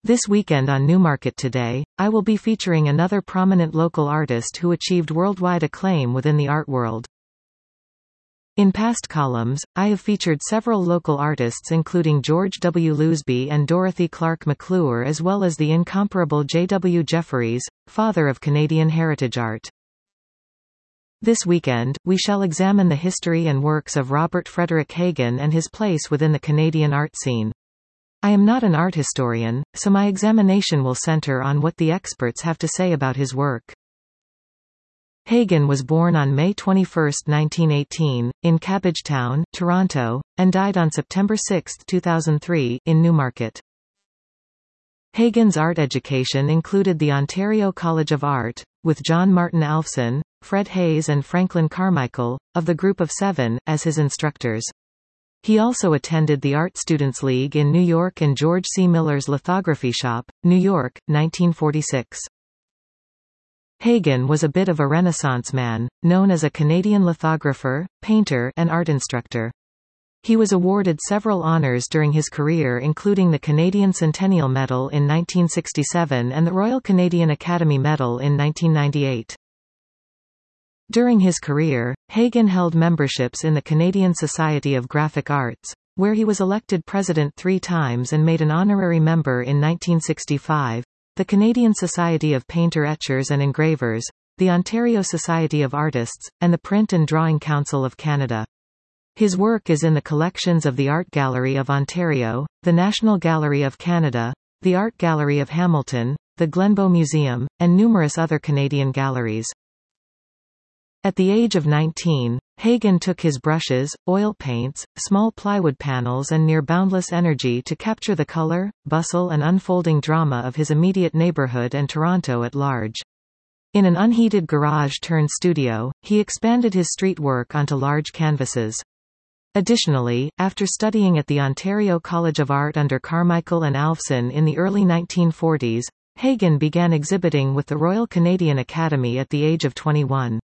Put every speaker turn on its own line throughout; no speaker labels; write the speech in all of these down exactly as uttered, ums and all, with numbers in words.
This weekend on Newmarket Today, I will be featuring another prominent local artist who achieved worldwide acclaim within the art world. In past columns, I have featured several local artists including George W. Lousby and Dorothy Clark McClure, as well as the incomparable J W Jefferies, father of Canadian heritage art. This weekend, we shall examine the history and works of Robert Frederick Hagen and his place within the Canadian art scene. I am not an art historian, so my examination will center on what the experts have to say about his work. Hagen was born on May twenty-first, nineteen eighteen, in Cabbagetown, Toronto, and died on September sixth, two thousand three, in Newmarket. Hagen's art education included the Ontario College of Art, with John Martin Alfson, Fred Hayes and Franklin Carmichael, of the Group of Seven, as his instructors. He also attended the Art Students League in New York and George C. Miller's Lithography Shop, New York, nineteen forty-six. Hagen was a bit of a Renaissance man, known as a Canadian lithographer, painter, and art instructor. He was awarded several honors during his career, including the Canadian Centennial Medal in nineteen sixty-seven and the Royal Canadian Academy Medal in nineteen ninety-eight. During his career, Hagen held memberships in the Canadian Society of Graphic Arts, where he was elected president three times and made an honorary member in nineteen sixty-five, the Canadian Society of Painter-Etchers and Engravers, the Ontario Society of Artists, and the Print and Drawing Council of Canada. His work is in the collections of the Art Gallery of Ontario, the National Gallery of Canada, the Art Gallery of Hamilton, the Glenbow Museum, and numerous other Canadian galleries. At the age of nineteen, Hagen took his brushes, oil paints, small plywood panels and near boundless energy to capture the color, bustle and unfolding drama of his immediate neighborhood and Toronto at large. In an unheated garage-turned-studio, he expanded his street work onto large canvases. Additionally, after studying at the Ontario College of Art under Carmichael and Alfson in the early nineteen forties, Hagen began exhibiting with the Royal Canadian Academy at the age of twenty-one.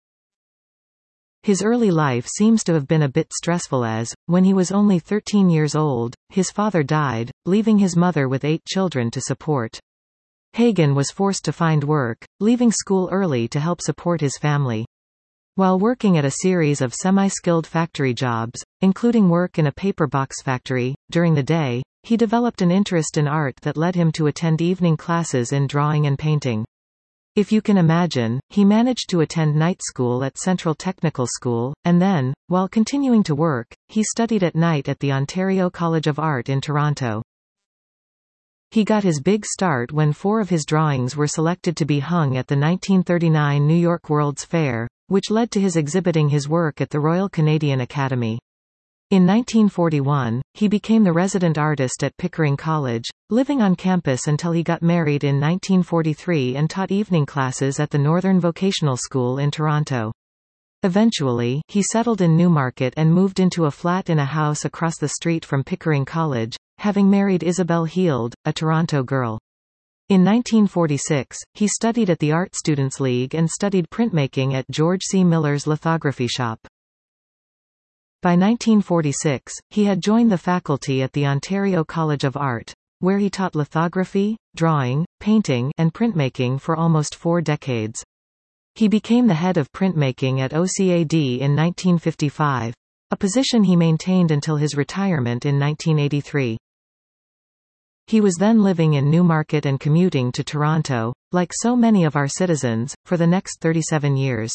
His early life seems to have been a bit stressful as, when he was only thirteen years old, his father died, leaving his mother with eight children to support. Hagen was forced to find work, leaving school early to help support his family. While working at a series of semi-skilled factory jobs, including work in a paper box factory, during the day, he developed an interest in art that led him to attend evening classes in drawing and painting. If you can imagine, he managed to attend night school at Central Technical School, and then, while continuing to work, he studied at night at the Ontario College of Art in Toronto. He got his big start when four of his drawings were selected to be hung at the nineteen thirty-nine New York World's Fair, which led to his exhibiting his work at the Royal Canadian Academy. In nineteen forty-one, he became the resident artist at Pickering College, living on campus until he got married in nineteen forty-three and taught evening classes at the Northern Vocational School in Toronto. Eventually, he settled in Newmarket and moved into a flat in a house across the street from Pickering College, having married Isabel Heald, a Toronto girl. In nineteen forty-six, he studied at the Art Students League and studied printmaking at George C. Miller's Lithography Shop. By nineteen forty-six, he had joined the faculty at the Ontario College of Art, where he taught lithography, drawing, painting, and printmaking for almost four decades. He became the head of printmaking at O C A D in nineteen fifty-five, a position he maintained until his retirement in nineteen eighty-three. He was then living in Newmarket and commuting to Toronto, like so many of our citizens, for the next thirty-seven years.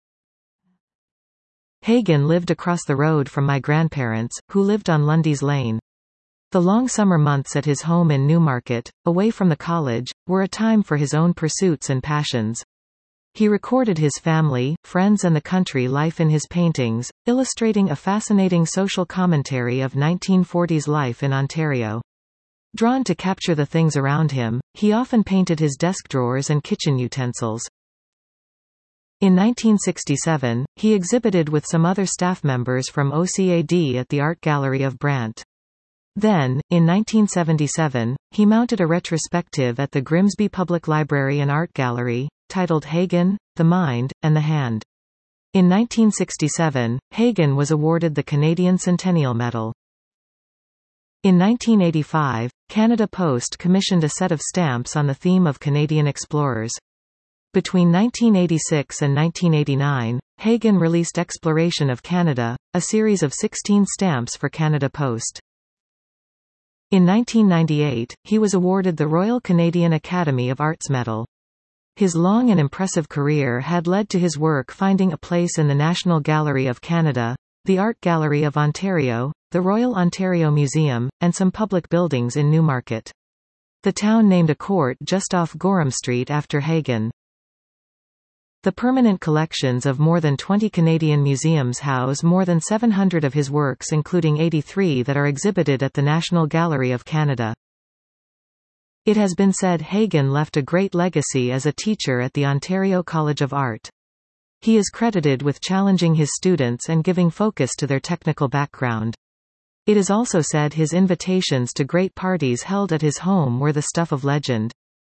Hagen lived across the road from my grandparents, who lived on Lundy's Lane. The long summer months at his home in Newmarket, away from the college, were a time for his own pursuits and passions. He recorded his family, friends and the country life in his paintings, illustrating a fascinating social commentary of nineteen forties life in Ontario. Drawn to capture the things around him, he often painted his desk drawers and kitchen utensils. In nineteen sixty-seven, he exhibited with some other staff members from O C A D at the Art Gallery of Brant. Then, in nineteen seventy-seven, he mounted a retrospective at the Grimsby Public Library and Art Gallery, titled Hagen, the Mind, and the Hand. In nineteen sixty-seven, Hagen was awarded the Canadian Centennial Medal. In nineteen eighty-five, Canada Post commissioned a set of stamps on the theme of Canadian explorers. Between nineteen eighty-six and nineteen eighty-nine, Hagen released Exploration of Canada, a series of sixteen stamps for Canada Post. In nineteen ninety-eight, he was awarded the Royal Canadian Academy of Arts Medal. His long and impressive career had led to his work finding a place in the National Gallery of Canada, the Art Gallery of Ontario, the Royal Ontario Museum, and some public buildings in Newmarket. The town named a court just off Gorham Street after Hagen. The permanent collections of more than twenty Canadian museums house more than seven hundred of his works, including eighty-three that are exhibited at the National Gallery of Canada. It has been said Hagen left a great legacy as a teacher at the Ontario College of Art. He is credited with challenging his students and giving focus to their technical background. It is also said his invitations to great parties held at his home were the stuff of legend.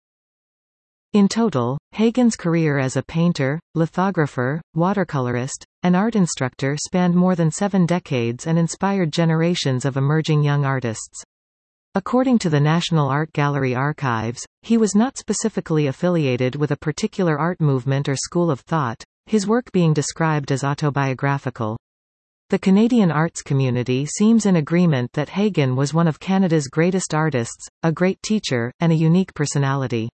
In total, Hagen's career as a painter, lithographer, watercolorist, and art instructor spanned more than seven decades and inspired generations of emerging young artists. According to the National Art Gallery archives, he was not specifically affiliated with a particular art movement or school of thought, his work being described as autobiographical. The Canadian arts community seems in agreement that Hagen was one of Canada's greatest artists, a great teacher, and a unique personality.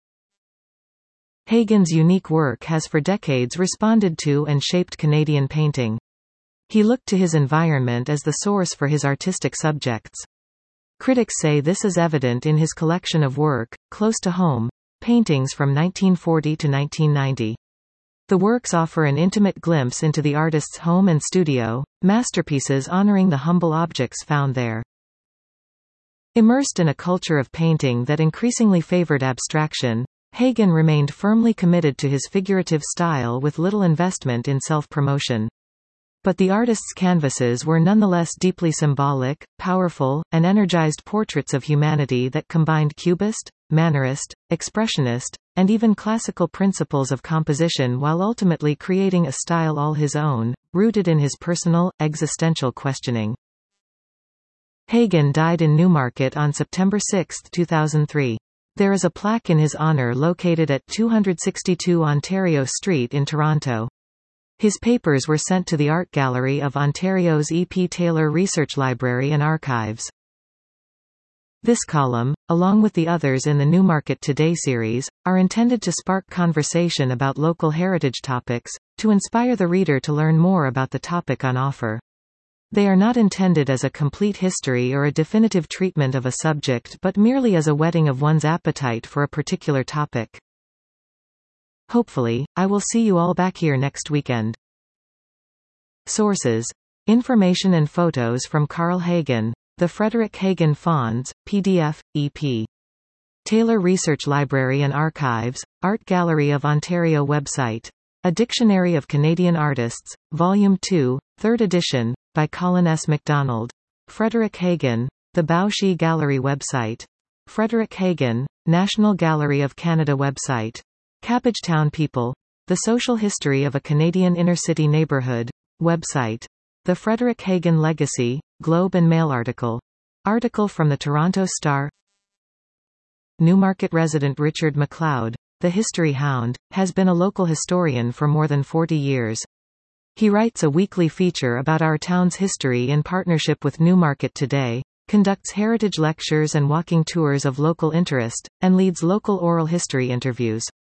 Hagen's unique work has for decades responded to and shaped Canadian painting. He looked to his environment as the source for his artistic subjects. Critics say this is evident in his collection of work, Close to Home, paintings from nineteen forty to nineteen ninety. The works offer an intimate glimpse into the artist's home and studio, masterpieces honoring the humble objects found there. Immersed in a culture of painting that increasingly favored abstraction, Hagen remained firmly committed to his figurative style with little investment in self-promotion. But the artist's canvases were nonetheless deeply symbolic, powerful, and energized portraits of humanity that combined Cubist, Mannerist, Expressionist, and even classical principles of composition while ultimately creating a style all his own, rooted in his personal, existential questioning. Hagen died in Newmarket on September sixth two thousand three. There is a plaque in his honor located at two sixty-two Ontario Street in Toronto. His papers were sent to the Art Gallery of Ontario's E. P. Taylor Research Library and Archives. This column, along with the others in the Newmarket Today series, are intended to spark conversation about local heritage topics, to inspire the reader to learn more about the topic on offer. They are not intended as a complete history or a definitive treatment of a subject but merely as a whetting of one's appetite for a particular topic. Hopefully, I will see you all back here next weekend. Sources: information and photos from Carl Hagen, the Frederick Hagen Fonds, P D F, E P. Taylor Research Library and Archives, Art Gallery of Ontario website. A Dictionary of Canadian Artists, Volume two, third edition, by Colin S. MacDonald. Frederick Hagen, the Bao-Shi Gallery website. Frederick Hagen, National Gallery of Canada website. Cabbagetown People, The Social History of a Canadian Inner-City Neighborhood, website. The Frederick Hagen Legacy, Globe and Mail article. Article from the Toronto Star. Newmarket resident Richard MacLeod, the History Hound, has been a local historian for more than forty years. He writes a weekly feature about our town's history in partnership with Newmarket Today, conducts heritage lectures and walking tours of local interest, and leads local oral history interviews.